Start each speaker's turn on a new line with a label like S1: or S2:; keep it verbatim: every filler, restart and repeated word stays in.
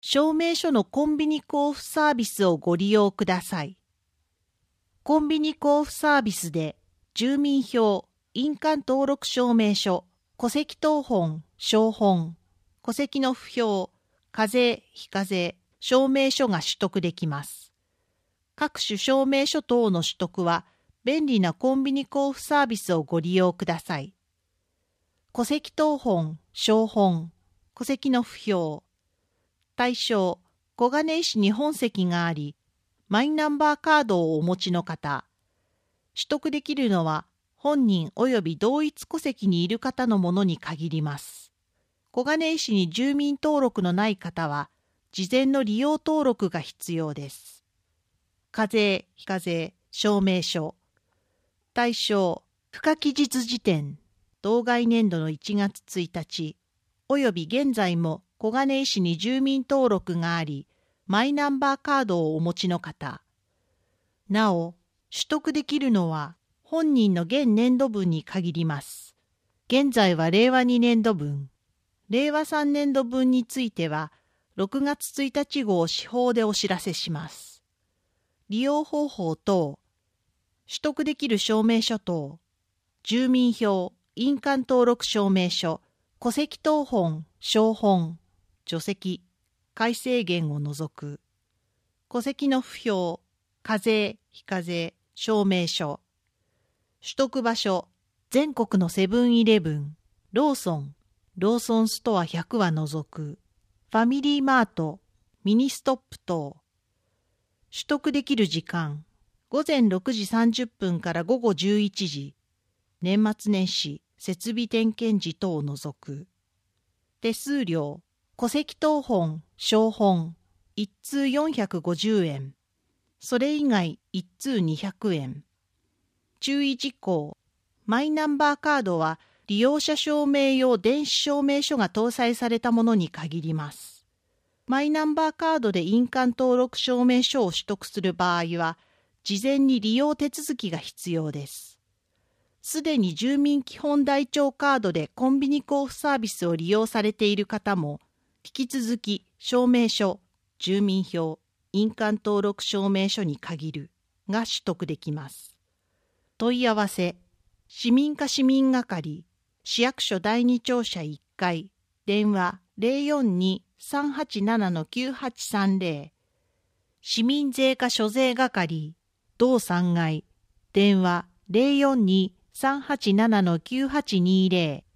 S1: 証明書のコンビニ交付サービスをご利用ください。コンビニ交付サービスで、住民票、印鑑登録証明書、戸籍謄本、証本、戸籍の不評、課税、非課税、証明書が取得できます。各種証明書等の取得は、便利なコンビニ交付サービスをご利用ください。戸籍謄本、証本、戸籍の不評。対象、小金井市に本籍があり、マイナンバーカードをお持ちの方。取得できるのは、本人及び同一戸籍にいる方のものに限ります。小金井市に住民登録のない方は、事前の利用登録が必要です。課税、非課税、証明書。対象、付加期日時点、当該年度のいちがつついたち、及び現在も小金井市に住民登録があり、マイナンバーカードをお持ちの方。なお、取得できるのは本人の現年度分に限ります。現在はれいわにねんど分、れいわさんねんど分については、ろくがつついたち号私報でお知らせします。利用方法等、取得できる証明書等、住民票、印鑑登録証明書、戸籍謄本、証本、除籍、改正限を除く、戸籍の不評、課税、非課税、証明書、取得場所、全国のセブンイレブン、ローソン、ローソンストアひゃくは除く、ファミリーマート、ミニストップ等、取得できる時間、ごぜんろくじさんじゅっぷんからごごじゅういちじ、年末年始、設備点検時等を除く。手数料、戸籍謄本、証本、一通よんひゃくごじゅうえん。それ以外一通にひゃくえん。注意事項、マイナンバーカードは利用者証明用電子証明書が搭載されたものに限ります。マイナンバーカードで印鑑登録証明書を取得する場合は、事前に利用手続きが必要です。すでに住民基本台帳カードでコンビニ交付サービスを利用されている方も、引き続き証明書、住民票、印鑑登録証明書に限るが取得できます。問い合わせ、市民課市民係、市役所だいに庁舎いっかい、電話 ゼロよんに さんはちなな きゅうはちさんゼロ、市民税課所税係、同さんがい、電話 ゼロよんに さんはちなな きゅうはちにゼロ